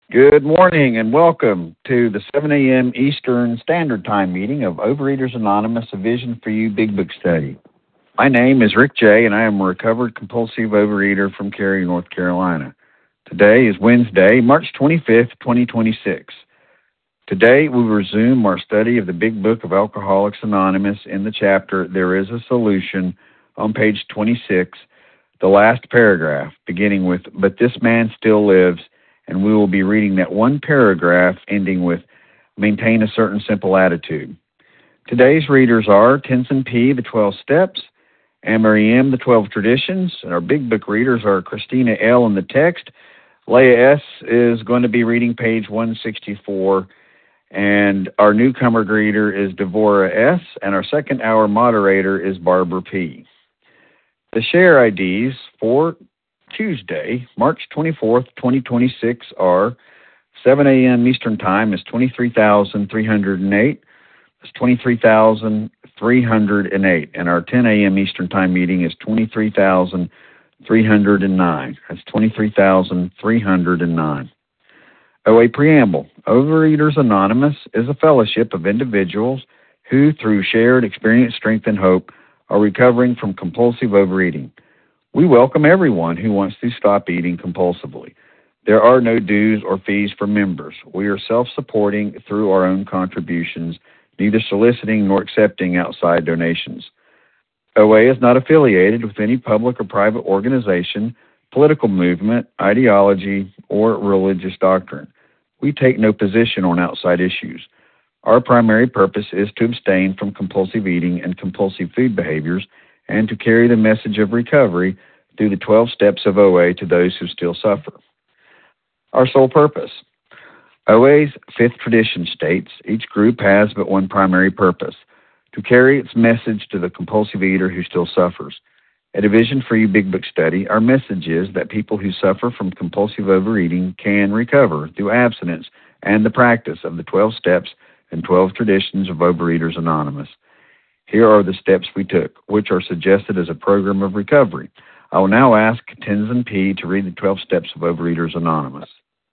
Good morning and welcome to the 7 a.m. Eastern Standard Time meeting of Overeaters Anonymous, a Vision for You Big Book Study. My name is Rick J., and I am a recovered compulsive overeater from Cary, North Carolina. Today is Wednesday, March 25th, 2026. Today we resume our study of the Big Book of Alcoholics Anonymous in the chapter There is a Solution on page 26, the last paragraph, beginning with, But this man still lives, and we will be reading that one paragraph ending with, Maintain a certain simple attitude. Today's readers are Tenzin P., the 12 Steps, Anne-Marie M., the 12 Traditions, and our Big Book readers are Christina L. in the text. Leah S. is going to be reading page 164, and our newcomer greeter is Devora S., and our second hour moderator is Barbara P. The share IDs for Tuesday, March 24th, 2026 are 7 a.m. Eastern Time is 23,308. That's 23,308. And our 10 a.m. Eastern Time meeting is 23,309. That's 23,309. OA Preamble. Overeaters Anonymous is a fellowship of individuals who, through shared experience, strength, and hope, are recovering from compulsive overeating. We welcome everyone who wants to stop eating compulsively. There are no dues or fees for members. We are self-supporting through our own contributions, neither soliciting nor accepting outside donations. OA is not affiliated with any public or private organization, political movement, ideology, or religious doctrine. We take no position on outside issues. Our primary purpose is to abstain from compulsive eating and compulsive food behaviors and to carry the message of recovery through the 12 steps of OA to those who still suffer. Our sole purpose. OA's fifth tradition states each group has but one primary purpose, to carry its message to the compulsive eater who still suffers. At a Vision for You Big Book Study, our message is that people who suffer from compulsive overeating can recover through abstinence and the practice of the 12 steps and 12 traditions of Overeaters Anonymous. Here are the steps we took, which are suggested as a program of recovery. I will now ask Tenzin P. to read the 12 steps of Overeaters Anonymous.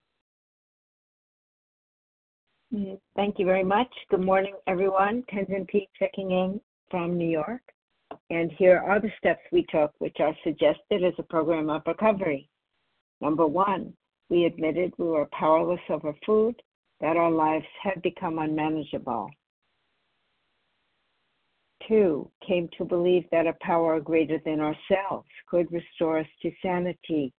Thank you very much. Good morning, everyone. Tenzin P. checking in from New York. And here are the steps we took, which are suggested as a program of recovery. Number 1, we admitted we were powerless over food, that our lives had become unmanageable. 2, came to believe that a power greater than ourselves could restore us to sanity.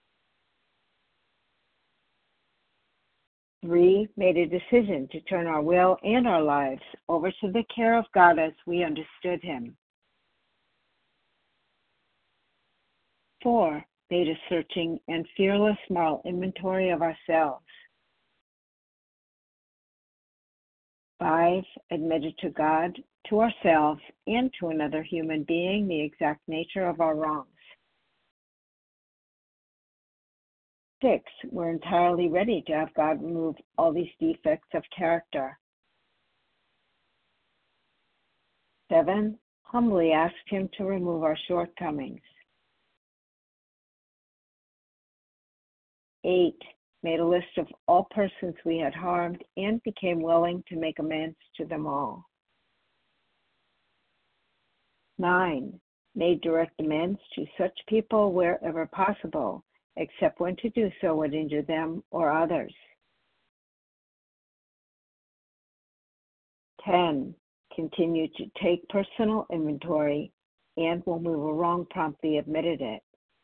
3, made a decision to turn our will and our lives over to the care of God as we understood Him. 4, made a searching and fearless moral inventory of ourselves. 5, admitted to God, to ourselves, and to another human being the exact nature of our wrongs. 6, we're entirely ready to have God remove all these defects of character. 7, humbly asked Him to remove our shortcomings. 8, made a list of all persons we had harmed and became willing to make amends to them all. 9, made direct amends to such people wherever possible, except when to do so would injure them or others. 10, continued to take personal inventory and when we were wrong, promptly admitted it.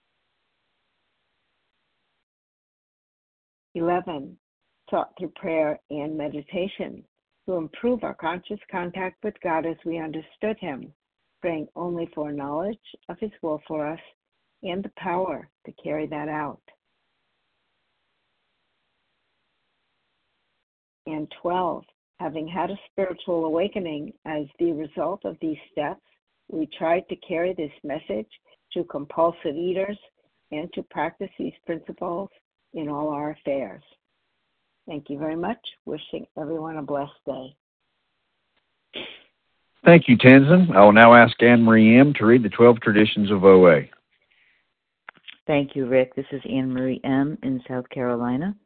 11, sought through prayer and meditation to improve our conscious contact with God as we understood Him, praying only for knowledge of His will for us and the power to carry that out. And 12, having had a spiritual awakening as the result of these steps, we tried to carry this message to compulsive eaters and to practice these principles in all our affairs. Thank you very much. Wishing everyone a blessed day. Thank you, Tenzin. I will now ask Anne-Marie M. to read the 12 Traditions of OA. Thank you, Rick. This is Anne-Marie M. in South Carolina.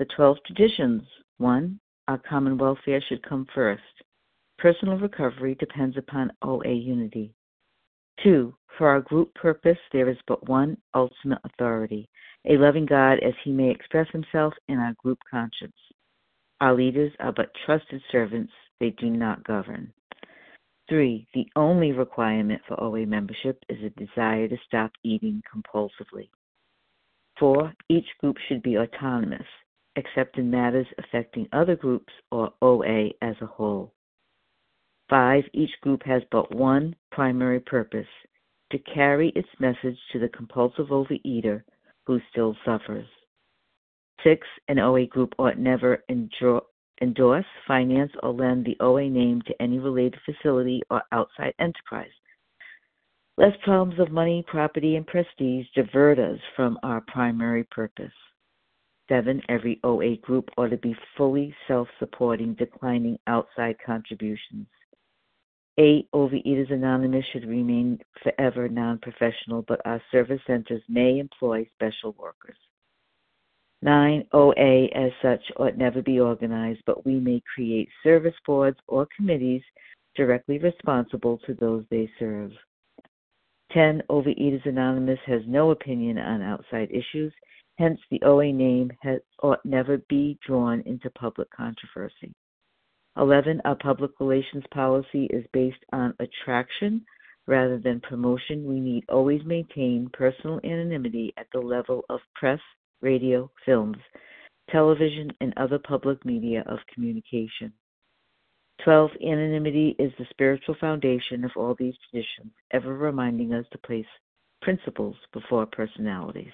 The 12 traditions. 1. Our common welfare should come first. Personal recovery depends upon OA unity. 2. For our group purpose, there is but one ultimate authority, a loving God as he may express himself in our group conscience. Our leaders are but trusted servants, they do not govern. 3. The only requirement for OA membership is a desire to stop eating compulsively. 4. Each group should be autonomous, except in matters affecting other groups or OA as a whole. 5. Each group has but one primary purpose, to carry its message to the compulsive overeater who still suffers. 6. An OA group ought never endorse, finance, or lend the OA name to any related facility or outside enterprise, lest problems of money, property, and prestige divert us from our primary purpose. 7. Every OA group ought to be fully self-supporting, declining outside contributions. 8. Overeaters Anonymous should remain forever non-professional, but our service centers may employ special workers. 9. OA as such ought never be organized, but we may create service boards or committees directly responsible to those they serve. 10. Overeaters Anonymous has no opinion on outside issues, hence the OA name ought never be drawn into public controversy. 11. Our public relations policy is based on attraction rather than promotion. We need always maintain personal anonymity at the level of press, radio, films, television, and other public media of communication. 12. Anonymity is the spiritual foundation of all these traditions, ever reminding us to place principles before personalities.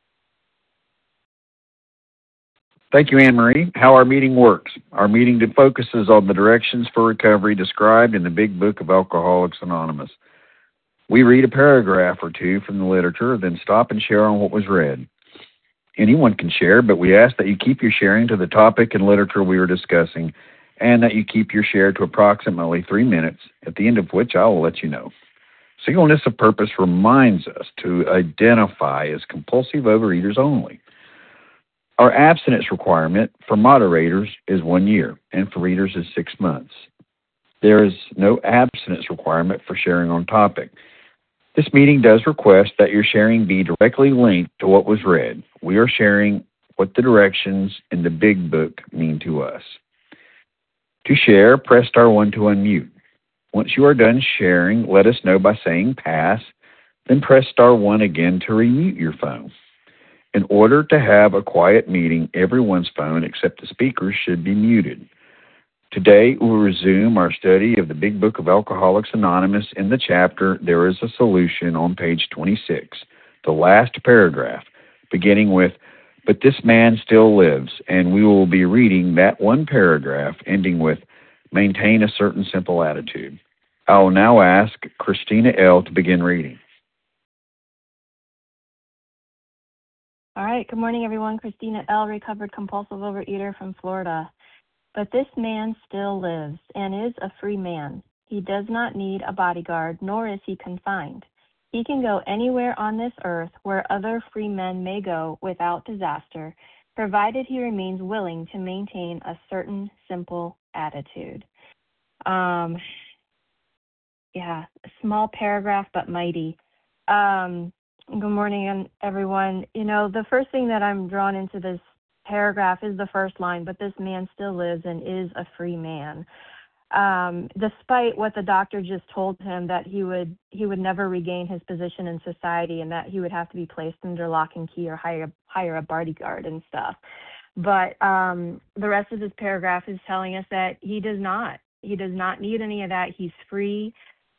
Thank you, Anne Marie. How our meeting works. Our meeting focuses on the directions for recovery described in the Big Book of Alcoholics Anonymous. We read a paragraph or two from the literature, then stop and share on what was read. Anyone can share, but we ask that you keep your sharing to the topic and literature we were discussing, and that you keep your share to approximately 3 minutes, at the end of which I will let you know. Singleness of purpose reminds us to identify as compulsive overeaters only. Our abstinence requirement for moderators is 1 year, and for readers is 6 months. There is no abstinence requirement for sharing on topic. This meeting does request that your sharing be directly linked to what was read. We are sharing what the directions in the Big Book mean to us. To share, press star 1 to unmute. Once you are done sharing, let us know by saying pass, then press star 1 again to remute your phone. In order to have a quiet meeting, everyone's phone except the speaker's should be muted. Today, we'll resume our study of the Big Book of Alcoholics Anonymous in the chapter There is a Solution on page 26, the last paragraph, beginning with, But this man still lives, and we will be reading that one paragraph ending with, Maintain a certain simple attitude. I will now ask Christina L. to begin reading. All right. Good morning, everyone. Christina L., recovered compulsive overeater from Florida. But this man still lives and is a free man. He does not need a bodyguard, nor is he confined. He can go anywhere on this earth where other free men may go without disaster, provided he remains willing to maintain a certain simple attitude. A small paragraph, but mighty. Good morning, everyone. You know, the first thing that I'm drawn into this paragraph is the first line, but this man still lives and is a free man. Despite what the doctor just told him, that he would never regain his position in society and that he would have to be placed under lock and key or hire a bodyguard and stuff. But the rest of this paragraph is telling us that he does not need any of that. He's free.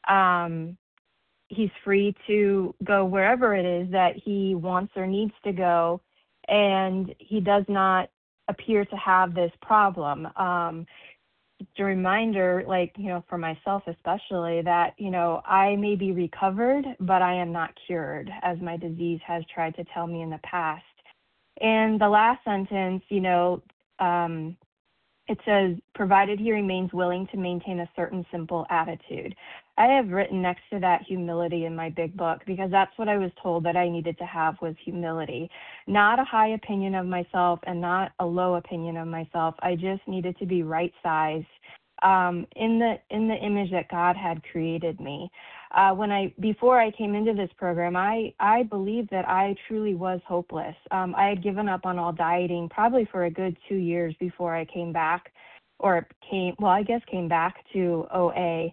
He's free to go wherever it is that he wants or needs to go, and he does not appear to have this problem. Just a reminder, for myself especially, that, I may be recovered, but I am not cured, as my disease has tried to tell me in the past. And the last sentence, it says, provided he remains willing to maintain a certain simple attitude. I have written next to that humility in my big book because that's what I was told that I needed to have was humility. Not a high opinion of myself and not a low opinion of myself. I just needed to be right-sized in the image that God had created me. Before I came into this program, I believed that I truly was hopeless. I had given up on all dieting probably for a good 2 years before I came back, came back to OA.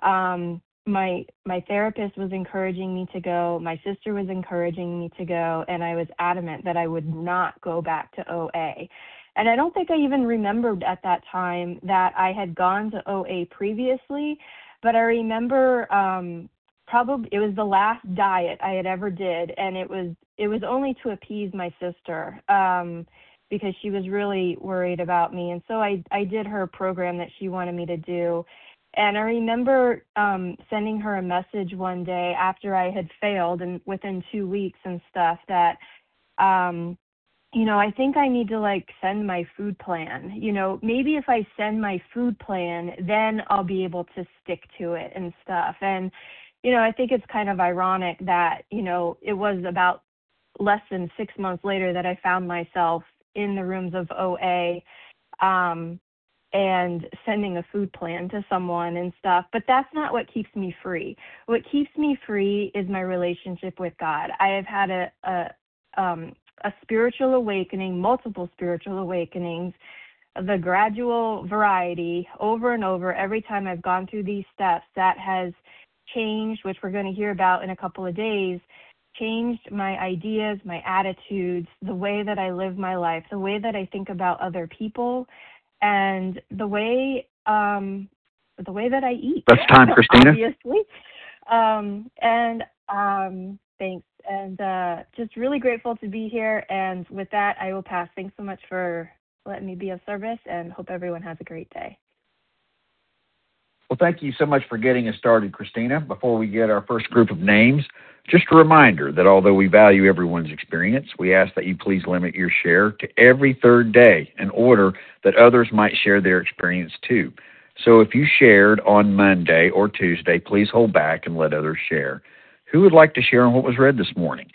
My therapist was encouraging me to go. My sister was encouraging me to go, and I was adamant that I would not go back to OA. And I don't think I even remembered at that time that I had gone to OA previously, but I remember probably it was the last diet I had ever did, and it was only to appease my sister because she was really worried about me. And so I did her program that she wanted me to do. And I remember sending her a message one day after I had failed and within 2 weeks and stuff that, I think I need to send my food plan. Maybe if I send my food plan, then I'll be able to stick to it and stuff. And, I think it's kind of ironic that, it was about less than 6 months later that I found myself in the rooms of OA, and sending a food plan to someone and stuff. But that's not what keeps me free. What keeps me free is my relationship with God. I have had a spiritual awakening, multiple spiritual awakenings, the gradual variety over and over every time I've gone through these steps that has changed, which we're going to hear about in a couple of days, changed my ideas, my attitudes, the way that I live my life, the way that I think about other people, and the way that I eat. That's time, Christina. Obviously. Thanks. And just really grateful to be here. And with that, I will pass. Thanks so much for letting me be of service, and hope everyone has a great day. Well, thank you so much for getting us started, Christina. Before we get our first group of names, just a reminder that although we value everyone's experience, we ask that you please limit your share to every third day in order that others might share their experience too. So if you shared on Monday or Tuesday, please hold back and let others share. Who would like to share on what was read this morning?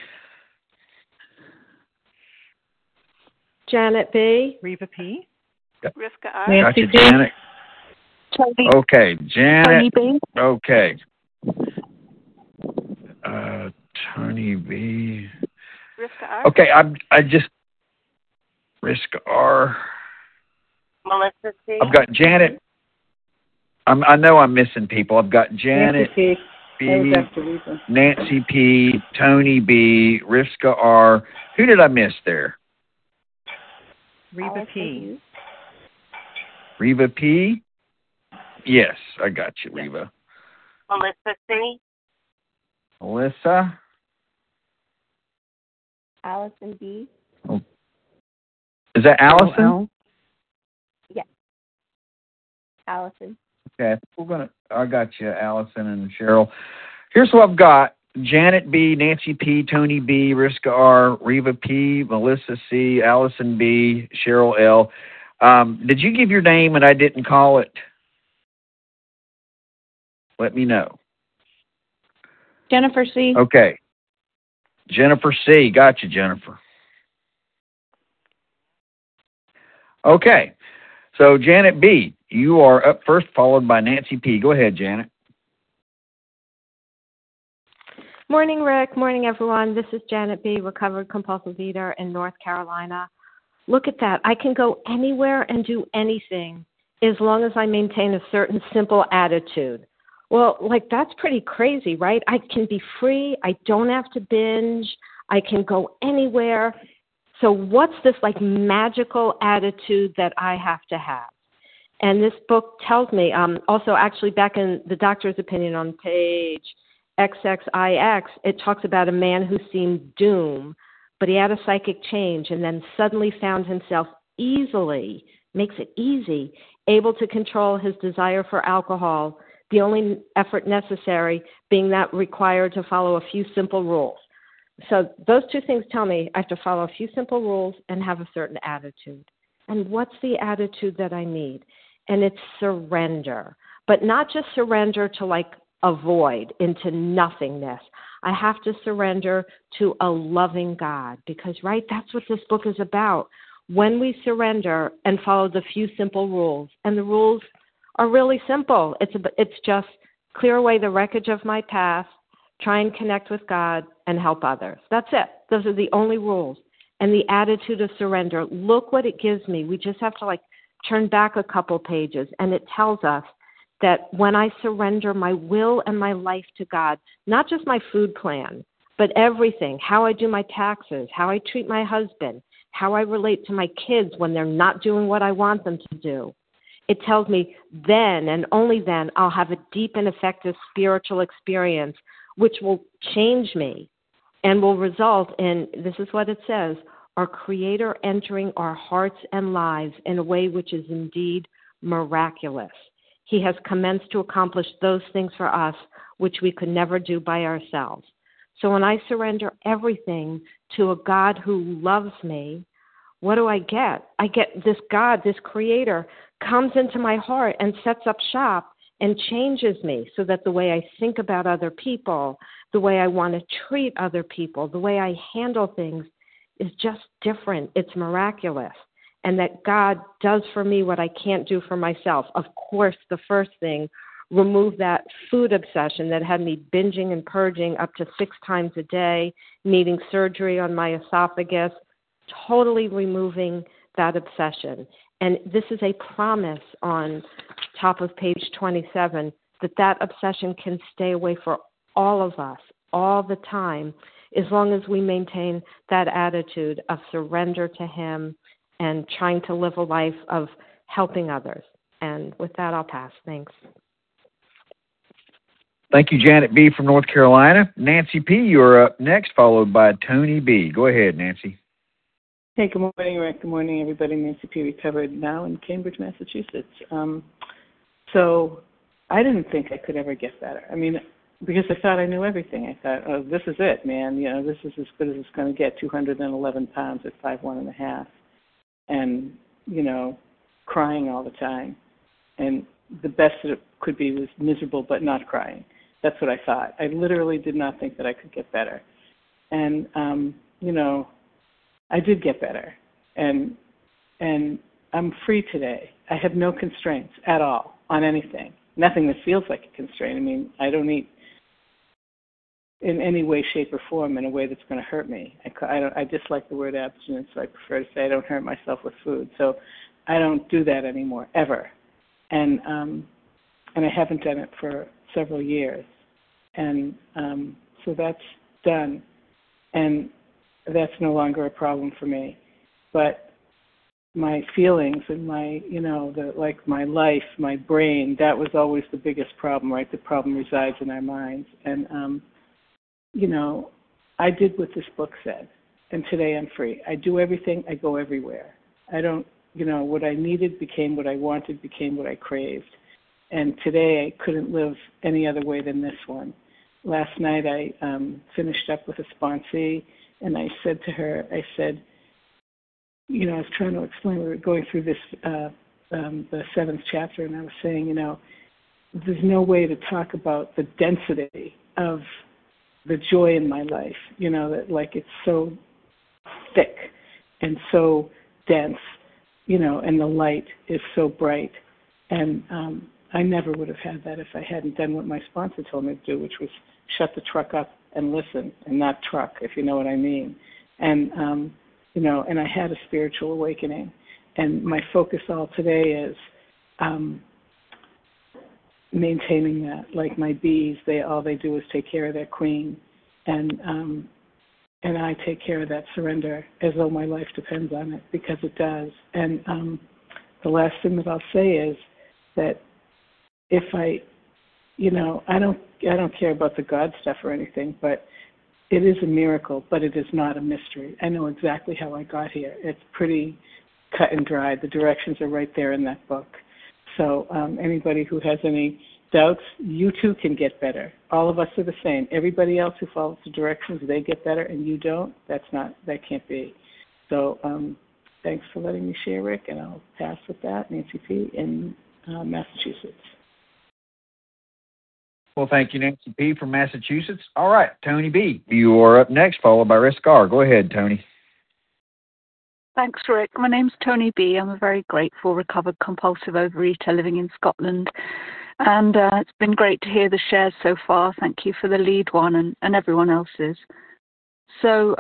Janet B. Reva P. Rivka R. Gotcha, Janet. Okay, Janet. Tony B. Okay. Tony B. Rivka R. Okay, I just Rivka R. Melissa C. I've got Janet. I know I'm missing people. I've got Janet B. Nancy P. Tony B. Rivka R. Who did I miss there? Reva P. Reva P. Yes, I got you, Reva. Melissa C. Melissa. Allison B. Oh. Is that Allison? Yes. Allison. Okay, I got you, Allison and Cheryl. Here's what I've got. Janet B, Nancy P, Tony B, Rivka R, Reva P, Melissa C, Allison B, Cheryl L. Did you give your name and I didn't call it? Let me know. Jennifer C. Okay. Jennifer C. Got you, Jennifer. Okay. So, Janet B., you are up first, followed by Nancy P. Go ahead, Janet. Morning, Rick. Morning, everyone. This is Janet B., recovered compulsive eater in North Carolina. Look at that. I can go anywhere and do anything as long as I maintain a certain simple attitude. Well, that's pretty crazy, right? I can be free. I don't have to binge. I can go anywhere. So what's this magical attitude that I have to have? And this book tells me, also actually back in the doctor's opinion on page XXIX, it talks about a man who seemed doomed, but he had a psychic change and then suddenly found himself easily, makes it easy, able to control his desire for alcohol, the only effort necessary being that required to follow a few simple rules. So those two things tell me I have to follow a few simple rules and have a certain attitude. And what's the attitude that I need? And it's surrender, but not just surrender to like avoid into nothingness. I have to surrender to a loving God because, right, that's what this book is about. When we surrender and follow the few simple rules, and the rules are really simple. It's just clear away the wreckage of my past, try and connect with God, and help others. That's it. Those are the only rules. And the attitude of surrender, look what it gives me. We just have to like turn back a couple pages, and it tells us that when I surrender my will and my life to God, not just my food plan, but everything, how I do my taxes, how I treat my husband, how I relate to my kids when they're not doing what I want them to do. It tells me then and only then I'll have a deep and effective spiritual experience which will change me and will result in, this is what it says, our Creator entering our hearts and lives in a way which is indeed miraculous. He has commenced to accomplish those things for us which we could never do by ourselves. So when I surrender everything to a God who loves me, what do I get? I get this God, this Creator, comes into my heart and sets up shop and changes me so that the way I think about other people, the way I want to treat other people, the way I handle things is just different. It's miraculous. And that God does for me what I can't do for myself. Of course, the first thing, remove that food obsession that had me binging and purging up to 6 times a day, needing surgery on my esophagus, totally removing that obsession. And this is a promise on top of page 27 that obsession can stay away for all of us all the time as long as we maintain that attitude of surrender to Him and trying to live a life of helping others. And with that, I'll pass. Thanks. Thank you, Janet B. from North Carolina. Nancy P., you're up next, followed by Tony B. Go ahead, Nancy. Hey, good morning, Rick. Good morning, everybody. Nancy P., recovered now in Cambridge, Massachusetts. So I didn't think I could ever get better. I mean, because I thought I knew everything. I thought, oh, this is it, man. You know, this is as good as it's going to get, 211 pounds at 5'1.5". And, you know, crying all the time. And the best that it could be was miserable but not crying. That's what I thought. I literally did not think that I could get better. And, you know, I did get better. And I'm free today. I have no constraints at all on anything. Nothing that feels like a constraint. I mean, I don't eat in any way, shape, or form in a way that's going to hurt me. I dislike the word abstinence, so I prefer to say I don't hurt myself with food. So I don't do that anymore, ever. And I haven't done it for several years. And so that's done. And that's no longer a problem for me. But my feelings and my, you know, my life, my brain, that was always the biggest problem, right? The problem resides in our minds. And, you know, I did what this book said, and today I'm free. I do everything. I go everywhere. I don't, you know, what I needed became what I wanted, became what I craved. And today I couldn't live any other way than this one. Last night I finished up with a sponsee, and I said to her, I said, you know, I was trying to explain, we were going through this, the 7th chapter, and I was saying, you know, there's no way to talk about the density of the joy in my life, you know, that like it's so thick and so dense, you know, and the light is so bright. And I never would have had that if I hadn't done what my sponsor told me to do, which was shut the truck up and listen, and not truck, if you know what I mean. And, you know, and I had a spiritual awakening. And my focus all today is maintaining that. Like my bees, all they do is take care of their queen. And I take care of that surrender as though my life depends on it, because it does. And the last thing that I'll say is that if I, you know, I don't care about the God stuff or anything, but it is a miracle, but it is not a mystery. I know exactly how I got here. It's pretty cut and dried. The directions are right there in that book. So anybody who has any doubts, you too can get better. All of us are the same. Everybody else who follows the directions, they get better, and you don't. That can't be. So thanks for letting me share, Rick, and I'll pass with that. Nancy P. in Massachusetts. Well, thank you, Nancy P. from Massachusetts. All right, Tony B., you are up next, followed by Risk R. Go ahead, Tony. Thanks, Rick. My name's Tony B. I'm a very grateful, recovered compulsive overeater living in Scotland. And it's been great to hear the shares so far. Thank you for the lead one and everyone else's. So,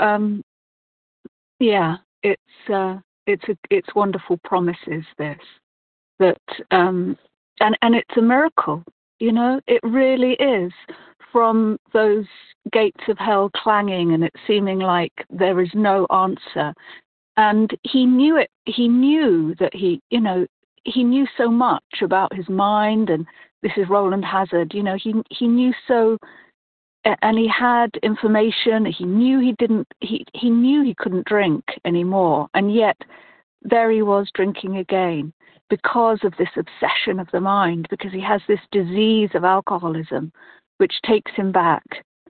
it's wonderful promises, this. That, and it's a miracle, you know, it really is. From those gates of hell clanging and it seeming like there is no answer. And he knew it. He knew that he knew so much about his mind, and this is Roland Hazard. You know, he knew so, and he had information. He knew he knew he couldn't drink anymore, and yet there he was drinking again because of this obsession of the mind. Because he has this disease of alcoholism, which takes him back.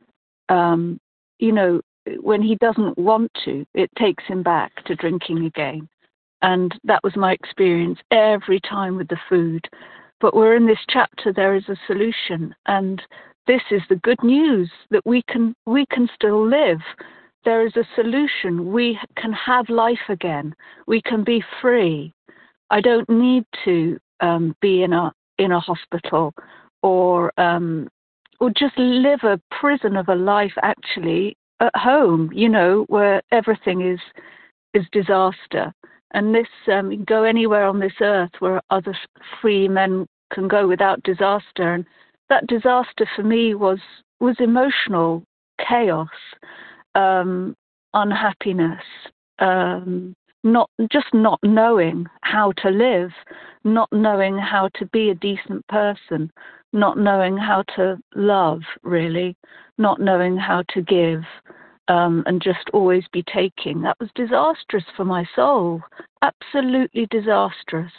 When he doesn't want to, it takes him back to drinking again. And that was my experience every time with the food. But we're in this chapter, there is a solution. And this is the good news, that we can still live. There is a solution. We can have life again. We can be free. I don't need to be in a hospital or just live a prison of a life actually at home, you know, where everything is disaster. And this, you can go anywhere on this earth where other free men can go without disaster. And that disaster for me was emotional chaos, unhappiness, not knowing how to live, not knowing how to be a decent person, not knowing how to love, really, not knowing how to give, and just always be taking. That was disastrous for my soul, absolutely disastrous.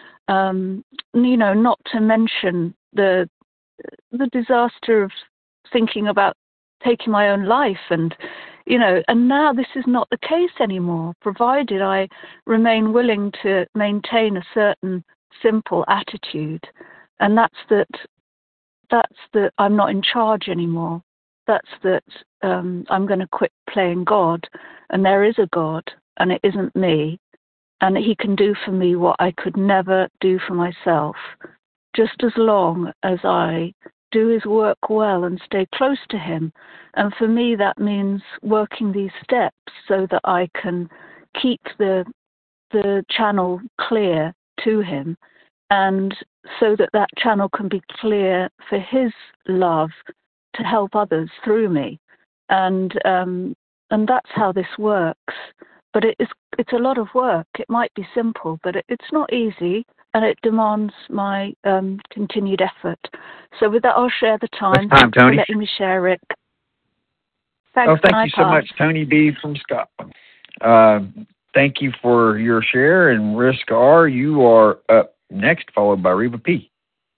Not to mention the disaster of thinking about taking my own life, and now this is not the case anymore, provided I remain willing to maintain a certain simple attitude, and that's that I'm not in charge anymore. That's that I'm going to quit playing God, and there is a God, and it isn't me, and he can do for me what I could never do for myself, just as long as I do his work well and stay close to him. And for me, that means working these steps so that I can keep the channel clear to him, and so that channel can be clear for his love to help others through me. And that's how this works. But it's a lot of work. It might be simple, but it's not easy, and it demands my continued effort. So with that, I'll share the time. Thanks Tony. for letting me share it. Thanks. Thank you so much, Tony B. from Scotland. Thank you for your share. And Risk R, you are up next, followed by Reva P.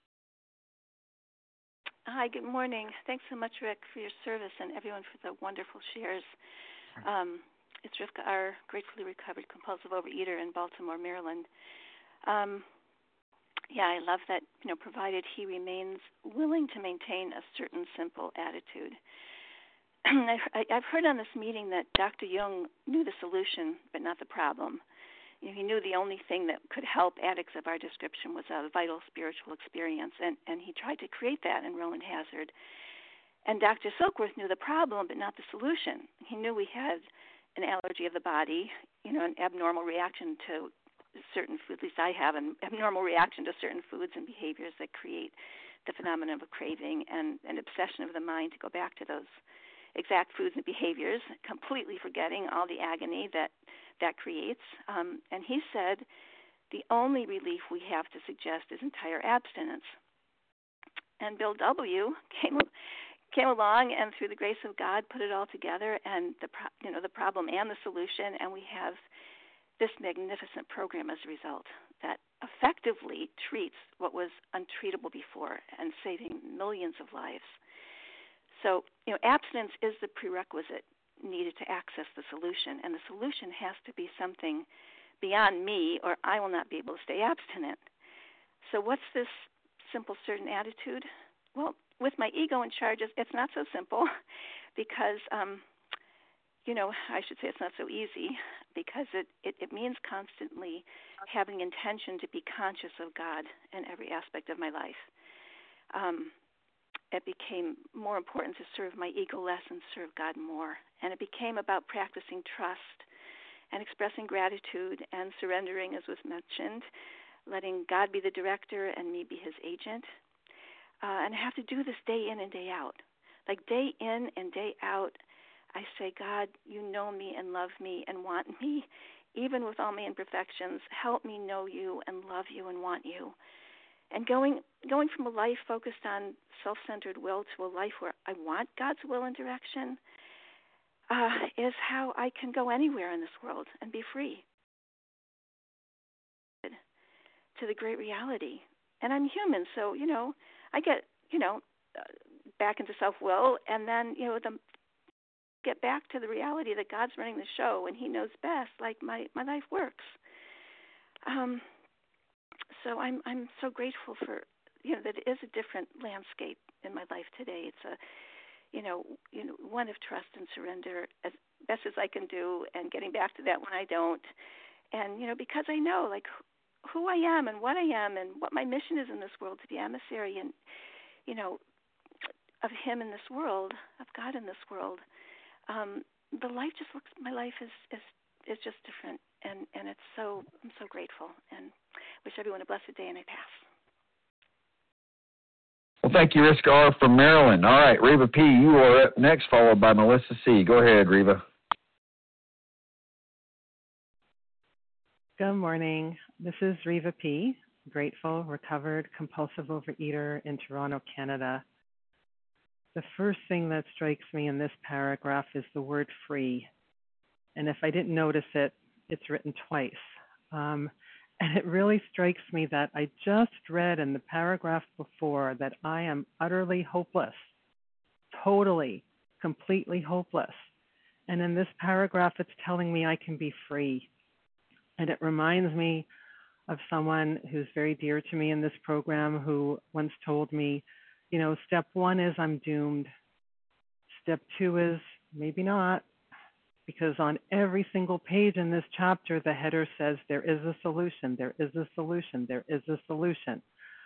Hi, good morning. Thanks so much, Rick, for your service, and everyone for the wonderful shares. It's Rivka R., gratefully recovered compulsive overeater in Baltimore, Maryland. I love that, provided he remains willing to maintain a certain simple attitude. I've heard on this meeting that Dr. Jung knew the solution, but not the problem. He knew the only thing that could help addicts of our description was a vital spiritual experience, and he tried to create that in Roland Hazard. And Dr. Silkworth knew the problem, but not the solution. He knew we had an allergy of the body, an abnormal reaction to certain foods. At least I have an abnormal reaction to certain foods and behaviors that create the phenomenon of craving and an obsession of the mind to go back to those exact foods and behaviors, completely forgetting all the agony that creates. And he said the only relief we have to suggest is entire abstinence. And Bill W. came along, and through the grace of God, put it all together, and the problem and the solution, and we have this magnificent program as a result that effectively treats what was untreatable before and saving millions of lives. So, abstinence is the prerequisite needed to access the solution, and the solution has to be something beyond me, or I will not be able to stay abstinent. So what's this simple, certain attitude? Well, with my ego in charge, it's not so simple because, I should say it's not so easy because it means constantly having intention to be conscious of God in every aspect of my life. It became more important to serve my ego less and serve God more. And it became about practicing trust and expressing gratitude and surrendering, as was mentioned, letting God be the director and me be his agent. And I have to do this day in and day out. Like day in and day out, I say, God, you know me and love me and want me, even with all my imperfections. Help me know you and love you and want you. And going from a life focused on self-centered will to a life where I want God's will and direction is how I can go anywhere in this world and be free to the great reality. And I'm human, so, I get, back into self-will, and then, get back to the reality that God's running the show and he knows best, like my life works. So I'm so grateful for, that it is a different landscape in my life today. It's a, one of trust and surrender as best as I can do, and getting back to that when I don't. And, because I know, like, who I am and what I am and what my mission is in this world, to be emissary and, of him in this world, of God in this world. My life is just different, and I'm so grateful, and wish everyone a blessed day, and I pass. Well, thank you, Riska R. from Maryland. All right, Reva P., you are up next, followed by Melissa C. Go ahead, Reva. Good morning. This is Reva P., grateful, recovered, compulsive overeater in Toronto, Canada. The first thing that strikes me in this paragraph is the word free. And if I didn't notice it, it's written twice. And it really strikes me that I just read in the paragraph before that I am utterly hopeless, totally, completely hopeless. And in this paragraph, it's telling me I can be free. And it reminds me of someone who's very dear to me in this program who once told me, step one is I'm doomed. Step two is maybe not, because on every single page in this chapter, the header says there is a solution, there is a solution, there is a solution.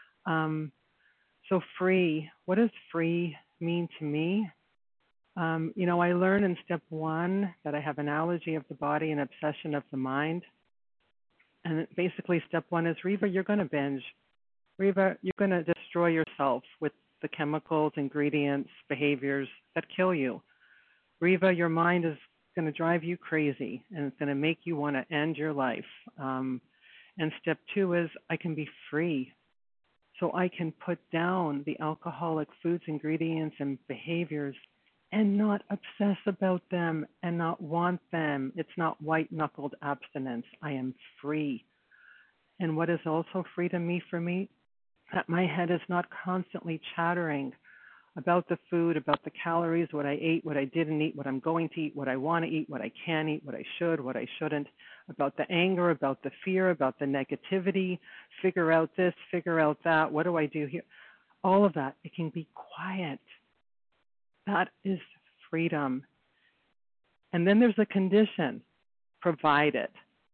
So free, what does free mean to me? I learn in step one that I have an allergy of the body and obsession of the mind. And basically step one is, Reva, you're going to binge. Reva, you're going to destroy yourself with the chemicals, ingredients, behaviors that kill you. Reva, your mind is going to drive you crazy, and it's going to make you want to end your life. And step two is I can be free. So I can put down the alcoholic foods, ingredients, and behaviors and not obsess about them and not want them. It's not white-knuckled abstinence. I am free. And what is also freedom for me? That my head is not constantly chattering about the food, about the calories, what I ate, what I didn't eat, what I'm going to eat, what I want to eat, what I can eat, what I should, what I shouldn't, about the anger, about the fear, about the negativity, figure out this, figure out that, what do I do here? All of that, it can be quiet. That is freedom. And then there's a condition, provided,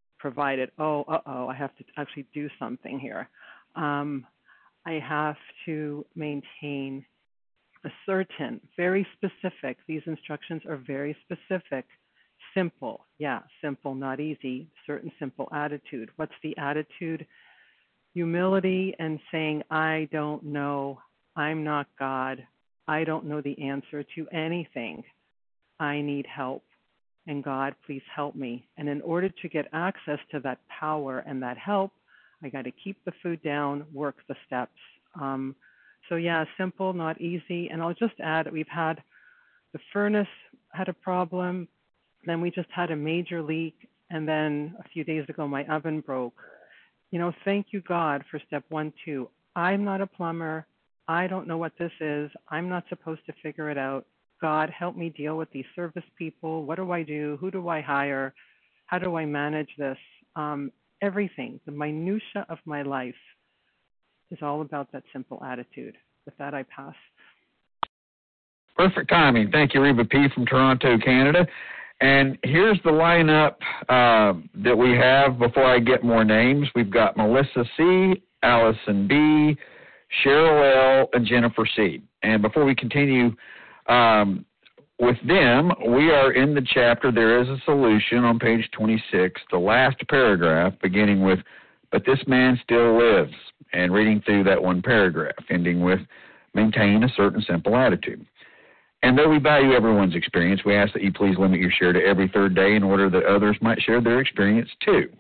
I have to actually do something here. I have to maintain a certain, very specific, these instructions are very specific, simple, simple, not easy, certain simple attitude. What's the attitude? Humility and saying, I don't know, I'm not God, I don't know the answer to anything. I need help. And God, please help me. And in order to get access to that power and that help, I got to keep the food down, work the steps. Simple, not easy. And I'll just add, we've had the furnace had a problem. Then we just had a major leak. And then a few days ago, my oven broke. Thank you, God, for step 1, 2. I'm not a plumber. I don't know what this is. I'm not supposed to figure it out. God, help me deal with these service people. What do I do? Who do I hire? How do I manage this? Everything, the minutia of my life is all about that simple attitude. With that, I pass. Perfect timing. Thank you, Reva P. from Toronto, Canada. And here's the lineup that we have before I get more names. We've got Melissa C., Allison B., Cheryl L., and Jennifer C. And before we continue with them, we are in the chapter There is a Solution on page 26, the last paragraph, beginning with, but this man still lives, and reading through that one paragraph, ending with, maintain a certain simple attitude. And though we value everyone's experience, we ask that you please limit your share to every third day in order that others might share their experience too.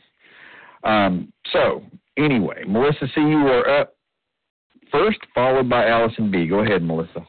So, anyway, Melissa C., you are up first, followed by Allison B. Go ahead, Melissa.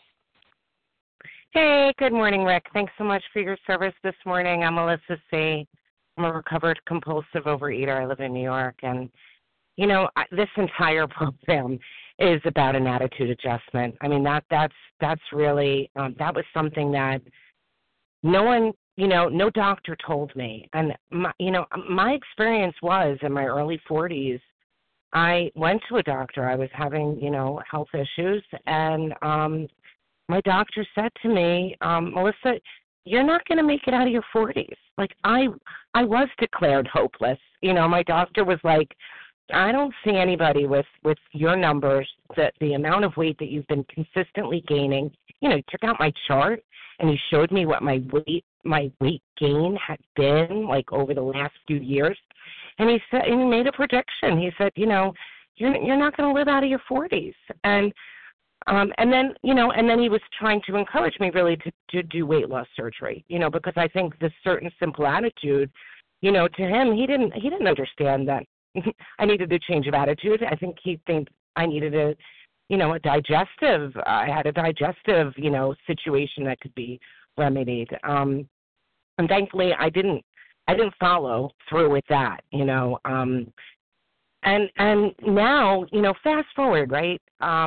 Hey, good morning, Rick. Thanks so much for your service this morning. I'm Melissa C. I'm a recovered compulsive overeater. I live in New York. And, you know, this entire program is about an attitude adjustment. I mean, that's really, that was something that no one, no doctor told me. And, my experience was in my early 40s, I went to a doctor. I was having, health issues, and my doctor said to me, Melissa, you're not going to make it out of your 40s. Like, I was declared hopeless. My doctor was like, I don't see anybody with your numbers, that the amount of weight that you've been consistently gaining. He took out my chart, and he showed me what my weight gain had been, like, over the last few years. And he said, and he made a prediction. He said, you're not going to live out of your 40s. And then he was trying to encourage me really to do weight loss surgery, because I think this certain simple attitude, to him, he didn't understand that I needed a change of attitude. I think he thinks I needed a digestive, I had a digestive, situation that could be remedied. And thankfully I didn't follow through with that, and now, fast forward, right?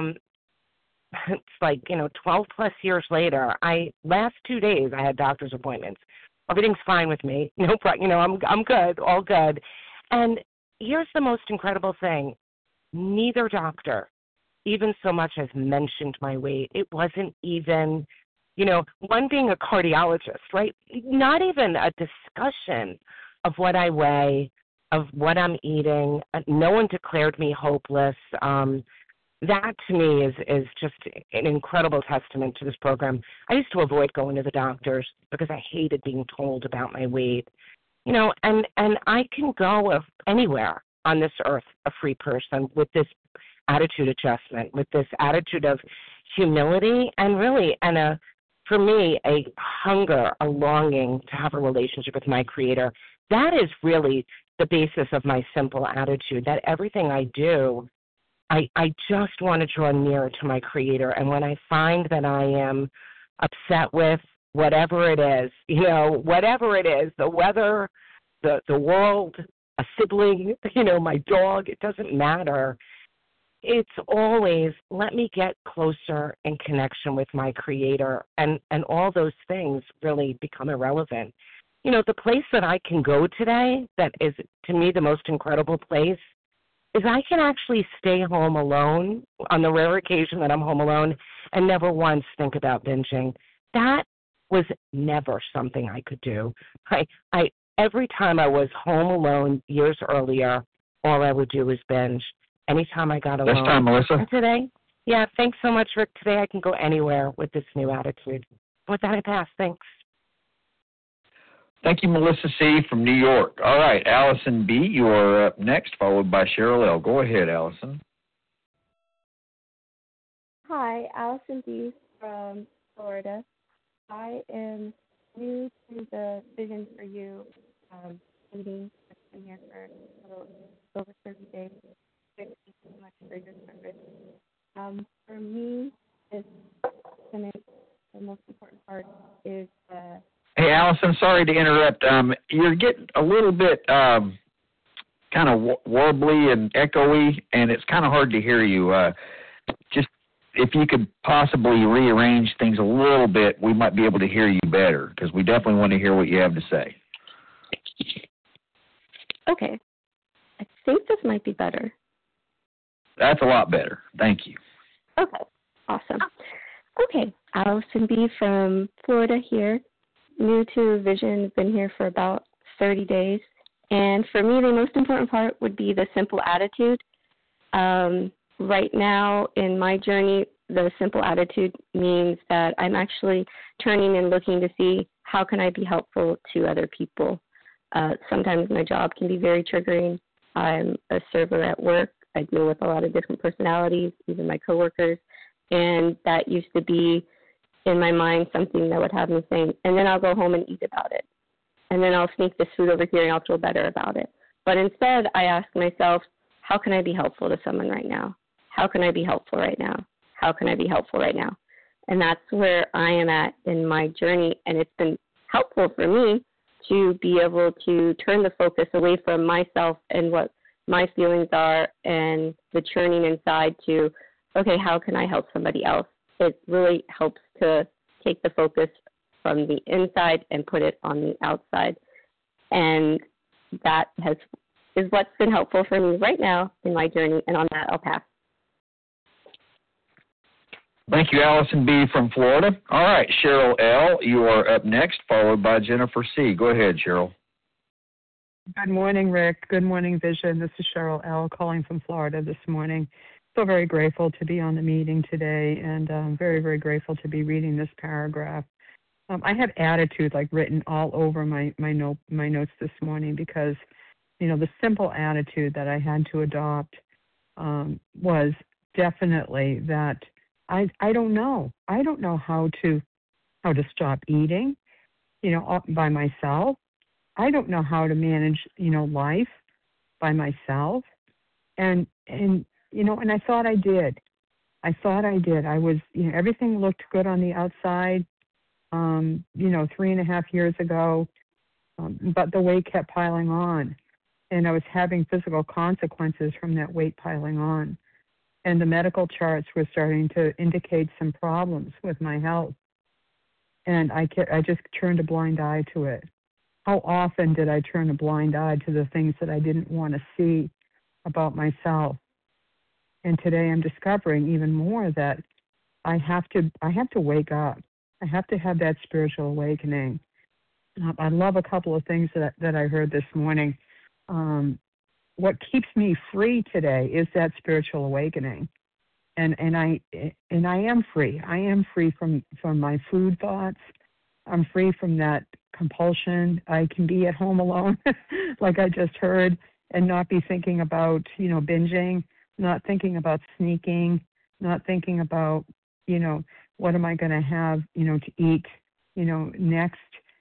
It's like, 12 plus years later, last 2 days I had doctor's appointments. Everything's fine with me. No problem. I'm good, all good. And here's the most incredible thing. Neither doctor even so much as mentioned my weight. It wasn't even, one being a cardiologist, right? Not even a discussion of what I weigh, of what I'm eating. No one declared me hopeless. That to me is just an incredible testament to this program. I used to avoid going to the doctors because I hated being told about my weight. And I can go anywhere on this earth a free person with this attitude adjustment, with this attitude of humility, and really, for me, a hunger, a longing to have a relationship with my Creator. That is really the basis of my simple attitude, that everything I do, I just want to draw nearer to my Creator. And when I find that I am upset with whatever it is, whatever it is, the weather, the world, a sibling, my dog, it doesn't matter. It's always, let me get closer in connection with my Creator, and all those things really become irrelevant. The place that I can go today, that is, to me, the most incredible place, is I can actually stay home alone on the rare occasion that I'm home alone and never once think about binging. That was never something I could do. Every time I was home alone years earlier, all I would do was binge. Anytime I got alone. This time, Melissa. And today, thanks so much, Rick. Today I can go anywhere with this new attitude. With that, I pass. Thanks. Thank you, Melissa C. from New York. All right, Allison B., you are up next, followed by Cheryl L. Go ahead, Allison. Hi, Allison B. from Florida. I am new to the Vision for You meeting. I've been here for a little over 30 days. Thank you so much for your service. For me, the most important part is Hey, Allison, sorry to interrupt. You're getting a little bit kind of warbly and echoey, and it's kind of hard to hear you. Just if you could possibly rearrange things a little bit, we might be able to hear you better, because we definitely want to hear what you have to say. Okay. think this might be better. That's a lot better. Thank you. Okay, awesome. Okay, Allison B. from Florida here, new to Vision, been here for about 30 days. And for me, the most important part would be the simple attitude. Right now in my journey, the simple attitude means that I'm actually turning and looking to see how can I be helpful to other people. Sometimes my job can be very triggering. I'm a server at work. I deal with a lot of different personalities, even my coworkers, and that used to be in my mind something that would have me saying, and then I'll go home and eat about it. And then I'll sneak this food over here and I'll feel better about it. But instead, I ask myself, how can I be helpful to someone right now? How can I be helpful right now? How can I be helpful right now? And that's where I am at in my journey, and it's been helpful for me to be able to turn the focus away from myself and what my feelings are and the churning inside to, okay, how can I help somebody else? It really helps to take the focus from the inside and put it on the outside. And that is what's been helpful for me right now in my journey. And on that, I'll pass. Thank you, Allison B. from Florida. All right, Cheryl L., you are up next, followed by Jennifer C. Go ahead, Cheryl. Good morning, Rick. Good morning, Vision. This is Cheryl L. calling from Florida this morning. So very grateful to be on the meeting today, and very, very grateful to be reading this paragraph. I have attitude written all over my notes this morning because, the simple attitude that I had to adopt was definitely that I don't know. I don't know how to stop eating, by myself. I don't know how to manage, life by myself. And I thought I did. I was, everything looked good on the outside, 3.5 years ago, but the weight kept piling on, and I was having physical consequences from that weight piling on. And the medical charts were starting to indicate some problems with my health. And I just turned a blind eye to it. How often did I turn a blind eye to the things that I didn't want to see about myself? And today I'm discovering even more that I have to wake up. I have to have that spiritual awakening. I love a couple of things that I heard this morning. What keeps me free today is that spiritual awakening, and I am free. I am free from my food thoughts. I'm free from that compulsion. I can be at home alone, like I just heard, and not be thinking about binging, not thinking about sneaking, not thinking about what am I going to have to eat next.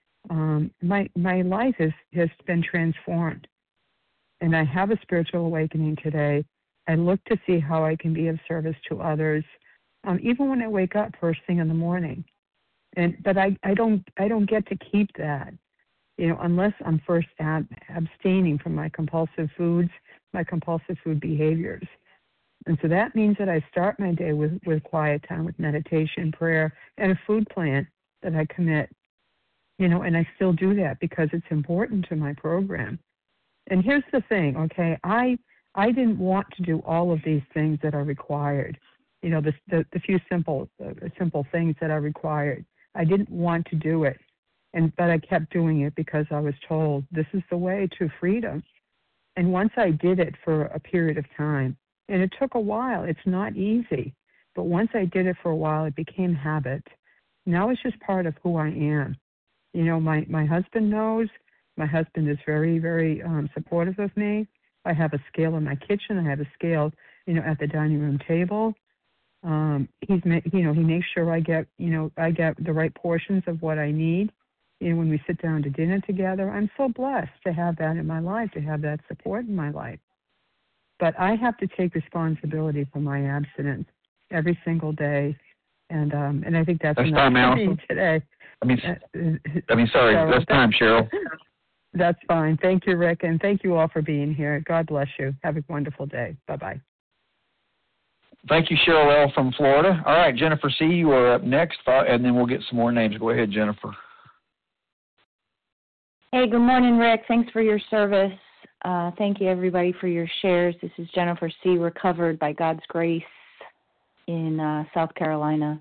My life has been transformed. And I have a spiritual awakening today. I look to see how I can be of service to others, even when I wake up first thing in the morning. But I don't get to keep that, unless I'm first abstaining from my compulsive foods, my compulsive food behaviors. And so that means that I start my day with quiet time, with meditation, prayer, and a food plan that I commit. And I still do that because it's important to my program. And here's the thing, okay? I didn't want to do all of these things that are required. The few simple things that are required. I didn't want to do it, but I kept doing it because I was told this is the way to freedom. And once I did it for a period of time, and it took a while. It's not easy, but once I did it for a while, it became habit. Now it's just part of who I am. My husband knows. My husband is very, very supportive of me. I have a scale in my kitchen. I have a scale, at the dining room table. He makes sure I get the right portions of what I need. When we sit down to dinner together, I'm so blessed to have that in my life, to have that support in my life. But I have to take responsibility for my abstinence every single day, and I think that's enough for me today. Sorry, that's time, Cheryl. That's fine. Thank you, Rick, and thank you all for being here. God bless you. Have a wonderful day. Bye-bye. Thank you, Cheryl L. from Florida. All right, Jennifer C., you are up next, and then we'll get some more names. Go ahead, Jennifer. Hey, good morning, Rick. Thanks for your service. Thank you, everybody, for your shares. This is Jennifer C., recovered by God's grace in South Carolina.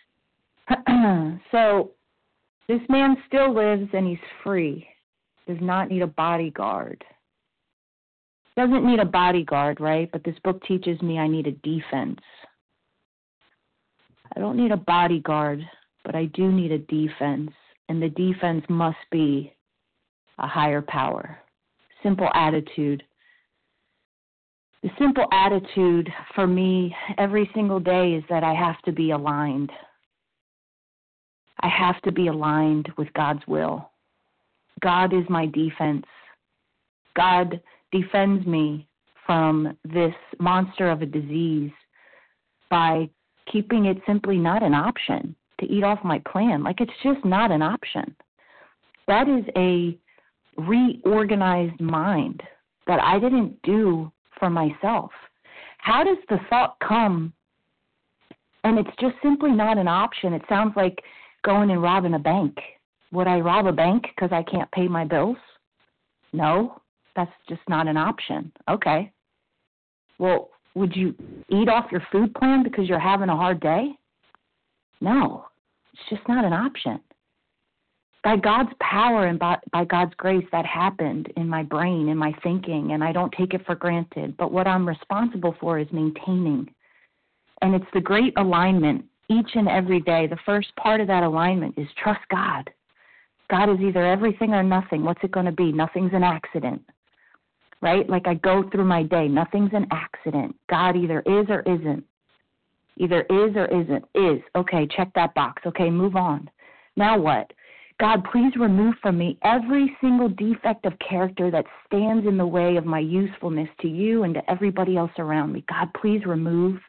So this man still lives and he's free. Does not need a bodyguard. Doesn't need a bodyguard, right? But this book teaches me I need a defense. I don't need a bodyguard, but I do need a defense. And the defense must be a higher power. Simple attitude. The simple attitude for me every single day is that I have to be aligned. I have to be aligned with God's will. God is my defense. God defends me from this monster of a disease by keeping it simply not an option to eat off my plan. Like, it's just not an option. That is a reorganized mind that I didn't do for myself. How does the thought come and it's just simply not an option? It sounds like going and robbing a bank. Would I rob a bank because I can't pay my bills? No, that's just not an option. Okay. Well, would you eat off your food plan because you're having a hard day? No, it's just not an option. By God's power and by God's grace, that happened in my brain, in my thinking, and I don't take it for granted. But what I'm responsible for is maintaining. And it's the great alignment each and every day. The first part of that alignment is trust God. God is either everything or nothing. What's it going to be? Nothing's an accident, right? Like I go through my day. Nothing's an accident. God either is or isn't. Either is or isn't. Is. Okay, check that box. Okay, move on. Now what? God, please remove from me every single defect of character that stands in the way of my usefulness to you and to everybody else around me. God, please remove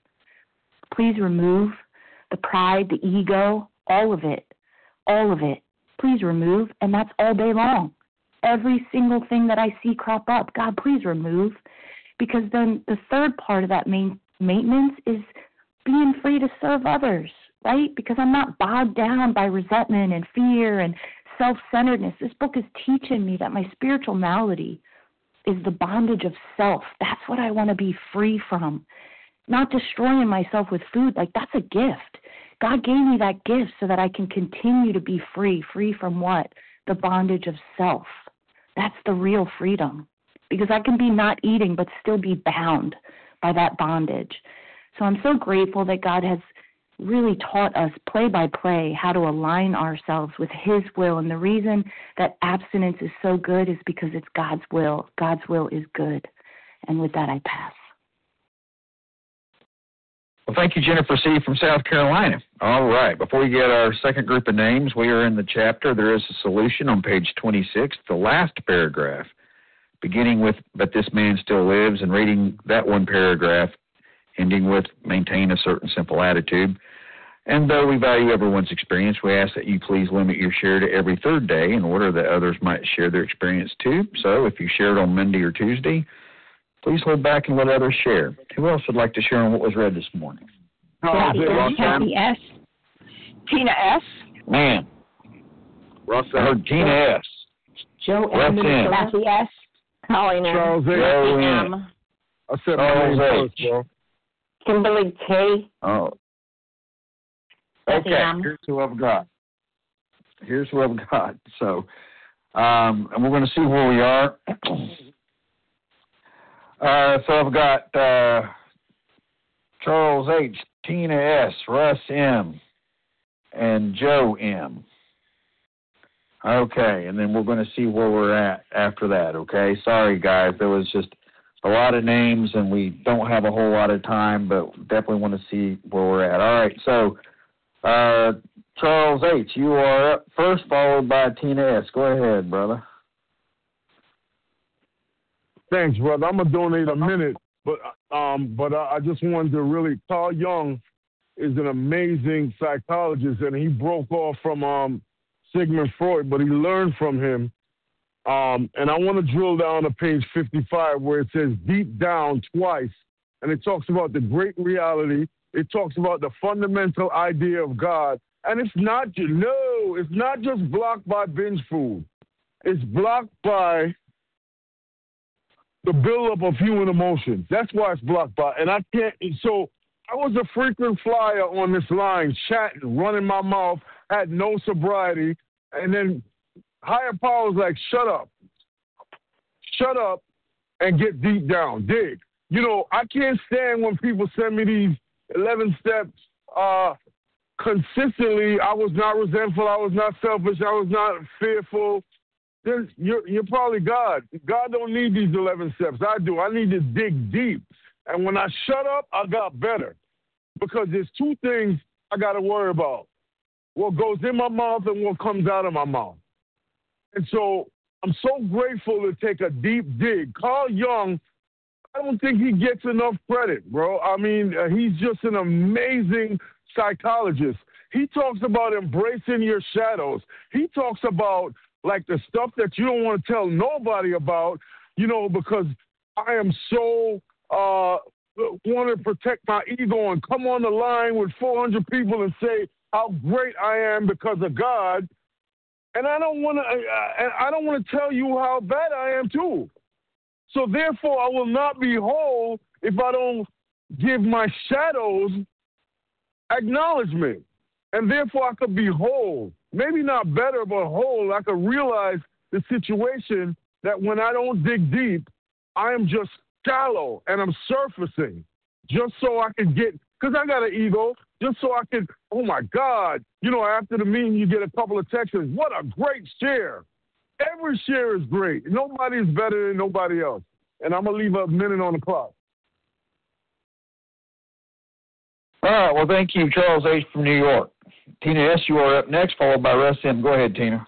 the pride, the ego, all of it. Please remove, and that's all day long. Every single thing that I see crop up, God, please remove, because then the third part of that maintenance is being free to serve others, right? Because I'm not bogged down by resentment and fear and self-centeredness. This book is teaching me that my spiritual malady is the bondage of self. That's what I want to be free from. Not destroying myself with food. Like, that's a gift. God gave me that gift so that I can continue to be free. Free from what? The bondage of self. That's the real freedom. Because I can be not eating but still be bound by that bondage. So I'm so grateful that God has really taught us play by play how to align ourselves with His will. And the reason that abstinence is so good is because it's God's will. God's will is good. And with that, I pass. Well, thank you, Jennifer C. from South Carolina. All right. Before we get our second group of names, we are in the chapter There is a Solution on page 26, the last paragraph, beginning with, but this man still lives, and reading that one paragraph, ending with, maintain a certain simple attitude. And though we value everyone's experience, we ask that you please limit your share to every third day in order that others might share their experience too. So if you shared on Monday or Tuesday, please hold back and let others share. Who else would like to share on what was read this morning? Kathy S. Tina S. Man. Russ I heard Tina S. Joe Russ M. M. Kathy S. Colleen M. Charles A. Joe M. I said my name Charles first, bro. Kimberly K. Oh. Okay, here's who I've got. So, and we're going to see where we are. So I've got Charles H., Tina S., Russ M., and Joe M. Okay, and then we're going to see where we're at after that, okay? Sorry, guys, there was just a lot of names, and we don't have a whole lot of time, but definitely want to see where we're at. All right, so Charles H., you are up first, followed by Tina S. Go ahead, brother. Thanks, brother. I'm gonna donate a minute, but I just wanted to really. Carl Jung is an amazing psychologist, and he broke off from Sigmund Freud, but he learned from him. And I want to drill down to page 55 where it says deep down twice, and it talks about the great reality. It talks about the fundamental idea of God, and it's not just blocked by binge food. It's blocked by the buildup of human emotions. That's why it's blocked by. And I can't. So I was a frequent flyer on this line, chatting, running my mouth, had no sobriety, and then higher power was like, shut up, and get deep down, dig. You know, I can't stand when people send me these 11 steps consistently. I was not resentful. I was not selfish. I was not fearful. Then you're probably God. God don't need these 11 steps. I do. I need to dig deep. And when I shut up, I got better. Because there's two things I got to worry about. What goes in my mouth and what comes out of my mouth. And so I'm so grateful to take a deep dig. Carl Jung, I don't think he gets enough credit, bro. I mean, he's just an amazing psychologist. He talks about embracing your shadows. He talks about, like, the stuff that you don't want to tell nobody about, you know, because I am so want to protect my ego and come on the line with 400 people and say how great I am because of God. And I don't want to tell you how bad I am too. So therefore, I will not be whole if I don't give my shadows acknowledgement. And therefore, I could be whole. Maybe not better, but whole. I could realize the situation that when I don't dig deep, I am just shallow and I'm surfacing just so I can get, because I got an ego, just so I can, oh my God, you know, after the meeting, you get a couple of texts. What a great share. Every share is great. Nobody is better than nobody else. And I'm going to leave a minute on the clock. All right. Well, thank you, Charles H. from New York. Tina S., you are up next, followed by Russ M. Go ahead, Tina.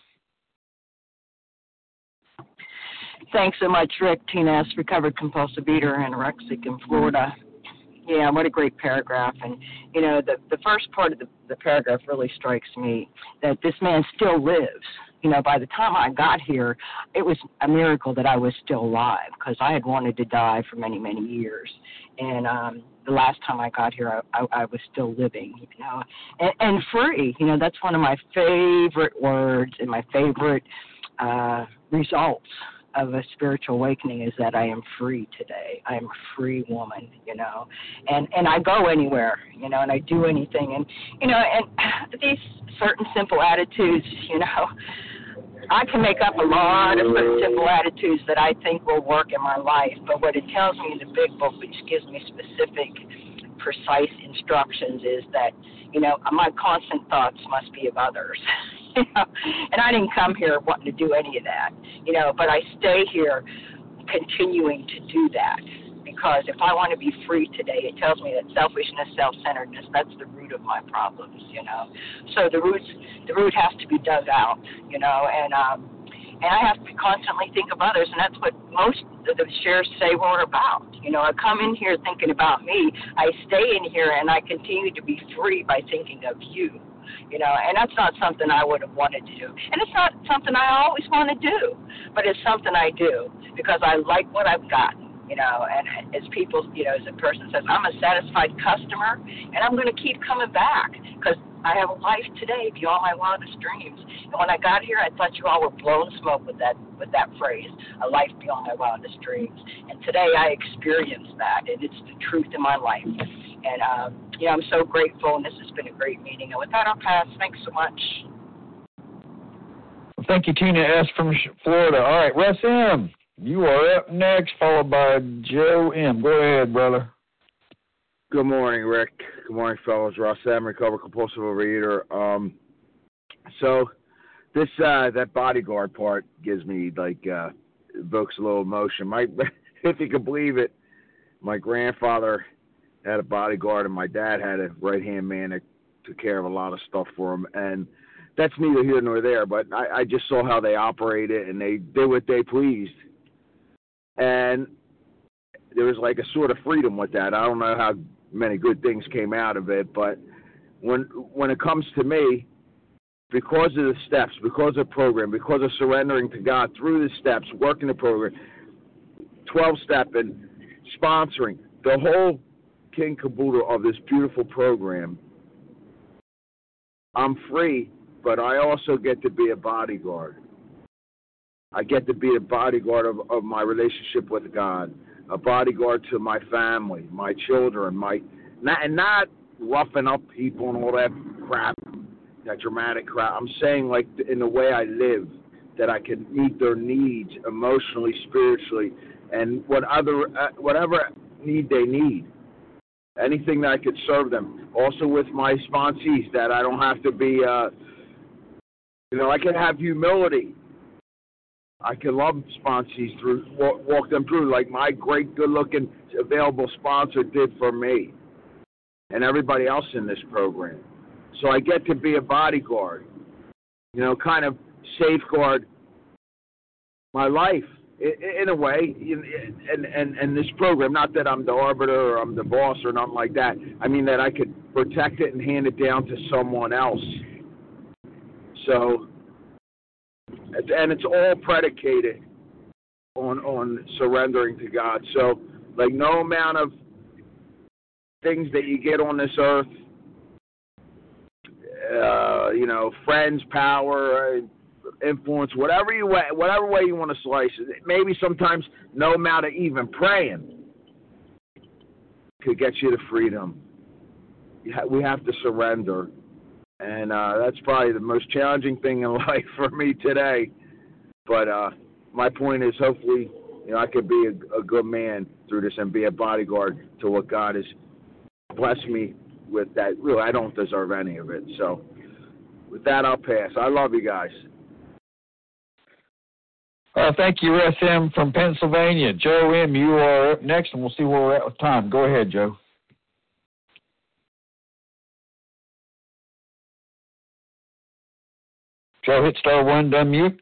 Thanks so much, Rick. Tina S., recovered compulsive eater, anorexic in Florida. Yeah, what a great paragraph. And, you know, the first part of the paragraph really strikes me, that this man still lives. You know, by the time I got here, it was a miracle that I was still alive, because I had wanted to die for many, many years. And the last time I got here, I was still living, you know, and free. You know, that's one of my favorite words and my favorite results of a spiritual awakening, is that I am free today. I am a free woman, you know, and I go anywhere, you know, and I do anything. And, you know, and these certain simple attitudes, you know, I can make up a lot of simple attitudes that I think will work in my life, but what it tells me in the big book, which gives me specific, precise instructions, is that, you know, my constant thoughts must be of others. You know, and I didn't come here wanting to do any of that, you know, but I stay here continuing to do that, because if I want to be free today, it tells me that selfishness, self-centeredness, that's the root of my problems, you know. So the root has to be dug out, you know, and I have to constantly think of others, and that's what most of the shares today were about. You know, I come in here thinking about me, I stay in here, and I continue to be free by thinking of you. You know, and that's not something I would have wanted to do. And it's not something I always want to do, but it's something I do because I like what I've got, you know. And as people, you know, as a person says, I'm a satisfied customer, and I'm going to keep coming back because I have a life today beyond my wildest dreams. And when I got here, I thought you all were blowing smoke with that phrase, a life beyond my wildest dreams. And today I experienced that, and it's the truth in my life. And, you know, I'm so grateful, and this has been a great meeting. And with that, I'll pass. Thanks so much. Well, thank you, Tina S. from Florida. All right, Russ M., you are up next, followed by Joe M. Go ahead, brother. Good morning, Rick. Good morning, fellows. Russ M., recovered compulsive overeater. So this that bodyguard part gives me, like, evokes a little emotion. If you could believe it, my grandfather had a bodyguard, and my dad had a right-hand man that took care of a lot of stuff for him. And that's neither here nor there, but I just saw how they operated, and they did what they pleased. And there was like a sort of freedom with that. I don't know how many good things came out of it, but when it comes to me, because of the steps, because of program, because of surrendering to God through the steps, working the program, 12-stepping, sponsoring, the whole king caboodle of this beautiful program, I'm free, but I also get to be a bodyguard. I get to be a bodyguard of my relationship with God, a bodyguard to my family, my children, not roughing up people and all that crap, that dramatic crap. I'm saying, like, in the way I live, that I can meet their needs emotionally, spiritually, and whatever need they need. Anything that I could serve them. Also with my sponsees, that I don't have to be, I can have humility. I can love sponsees through, walk them through, like my great, good-looking, available sponsor did for me and everybody else in this program. So I get to be a bodyguard, kind of safeguard my life in a way, and this program, not that I'm the arbiter or I'm the boss or nothing like that. I mean that I could protect it and hand it down to someone else. So, and it's all predicated on surrendering to God. So, like, no amount of things that you get on this earth, friends, power, influence, whatever way you want to slice it. Maybe sometimes no amount of even praying could get you to freedom. We have to surrender, and that's probably the most challenging thing in life for me today. But my point is, hopefully, I could be a good man through this and be a bodyguard to what God has blessed me with. That really, I don't deserve any of it. So with that, I'll pass. I love you guys. Thank you, SM from Pennsylvania. Joe M., you are up next, and we'll see where we're at with time. Go ahead, Joe. Joe, hit star one to unmute.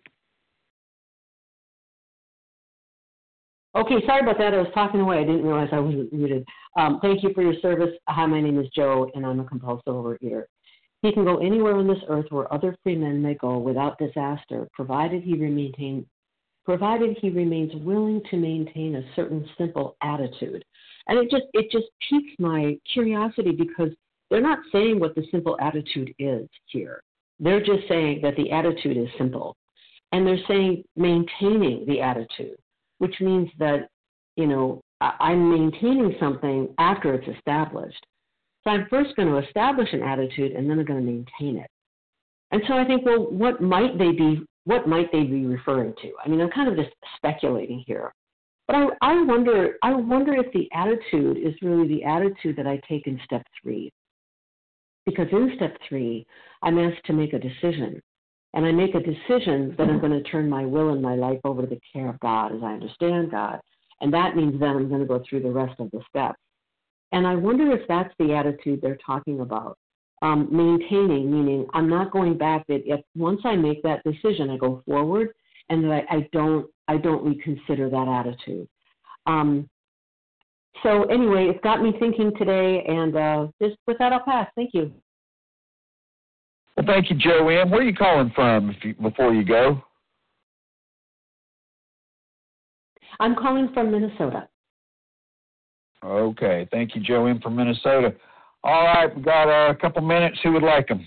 Okay, sorry about that. I was talking away. I didn't realize I wasn't muted. Thank you for your service. Hi, my name is Joe, and I'm a compulsive overeater. He can go anywhere on this earth where other free men may go without disaster, provided he remains willing to maintain a certain simple attitude. And it just piques my curiosity, because they're not saying what the simple attitude is here. They're just saying that the attitude is simple. And they're saying maintaining the attitude, which means that, I'm maintaining something after it's established. So I'm first going to establish an attitude, and then I'm going to maintain it. And so I think, well, what might they be referring to? I mean, I'm kind of just speculating here. But I wonder if the attitude is really the attitude that I take in step 3. Because in step 3, I'm asked to make a decision. And I make a decision that I'm going to turn my will and my life over to the care of God as I understand God. And that means then I'm going to go through the rest of the steps. And I wonder if that's the attitude they're talking about. Maintaining, meaning I'm not going back. That if once I make that decision, I go forward, and that I don't reconsider that attitude. So anyway, it's got me thinking today, and just with that, I'll pass. Thank you. Well, thank you, Joanne. Where are you calling from before you go? I'm calling from Minnesota. Okay. Thank you, Joanne from Minnesota. All right. We've got a couple minutes. Who would like them?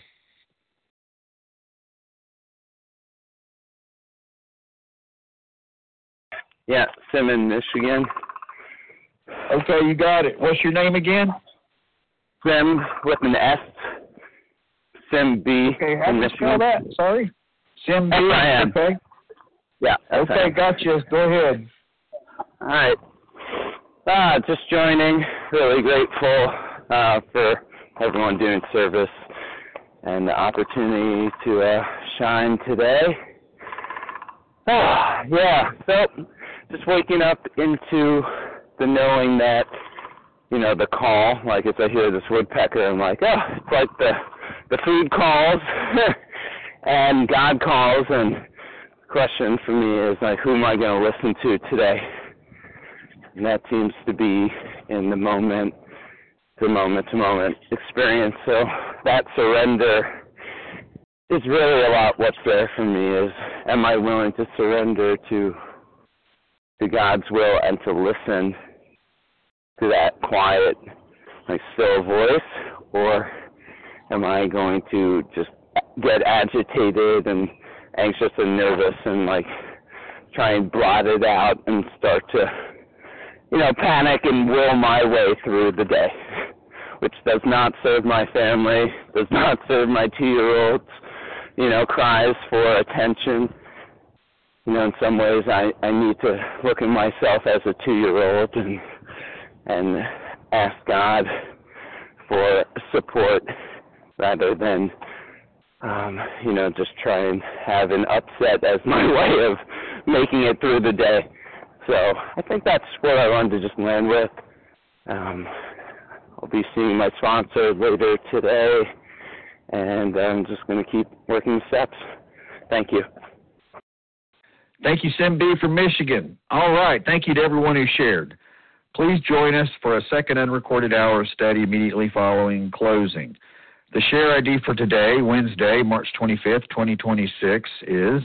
Yeah, Sim in Michigan. Okay, you got it. What's your name again? Sim with an S. Sim B. Okay, how do you spell that? Sorry? Sim B. S-I-M. Okay. Yeah. Okay, S-I-M. gotcha. Go ahead. All right. Just joining. Really grateful for everyone doing service and the opportunity to shine today. Yeah. So just waking up into the knowing that, the call, like if I hear this woodpecker, I'm like, it's like the food calls and God calls, and the question for me is like, who am I going to listen to today? And that seems to be in the moment to moment experience. So that surrender is really a lot what's there for me is, am I willing to surrender to God's will and to listen to that quiet, still voice, or am I going to just get agitated and anxious and nervous and try and blot it out and start to, panic and will my way through the day, which does not serve my family, does not serve my 2-year-olds, cries for attention. In some ways I need to look at myself as a 2-year-old and ask God for support rather than, just try and have an upset as my way of making it through the day. So I think that's what I wanted to just land with. I'll be seeing my sponsor later today, and I'm just going to keep working the steps. Thank you. Thank you, Sim B. from Michigan. All right. Thank you to everyone who shared. Please join us for a second unrecorded hour of study immediately following closing. The share ID for today, Wednesday, March 25th, 2026, is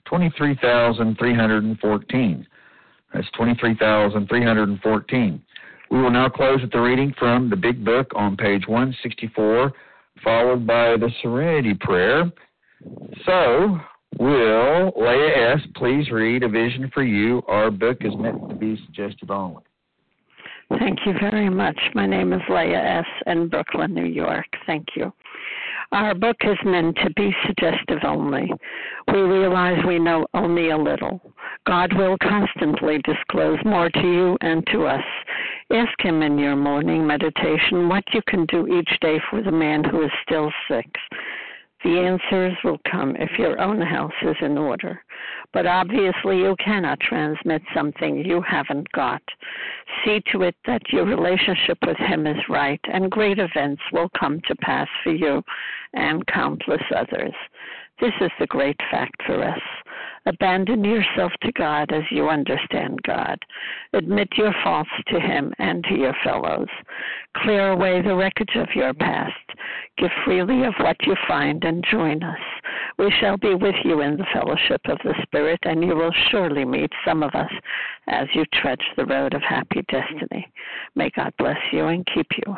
23,314. That's 23,314. We will now close with the reading from the Big Book on page 164, followed by the Serenity Prayer. So, will Leah S. please read A Vision for You? Our book is meant to be suggestive only. Thank you very much. My name is Leah S. in Brooklyn, New York. Thank you. Our book is meant to be suggestive only. We realize we know only a little. God will constantly disclose more to you and to us. Ask Him in your morning meditation what you can do each day for the man who is still sick. The answers will come if your own house is in order. But obviously you cannot transmit something you haven't got. See to it that your relationship with Him is right, and great events will come to pass for you and countless others. This is the great fact for us. Abandon yourself to God as you understand God. Admit your faults to Him and to your fellows. Clear away the wreckage of your past. Give freely of what you find and join us. We shall be with you in the fellowship of the Spirit, and you will surely meet some of us as you trudge the road of happy destiny. May God bless you and keep you.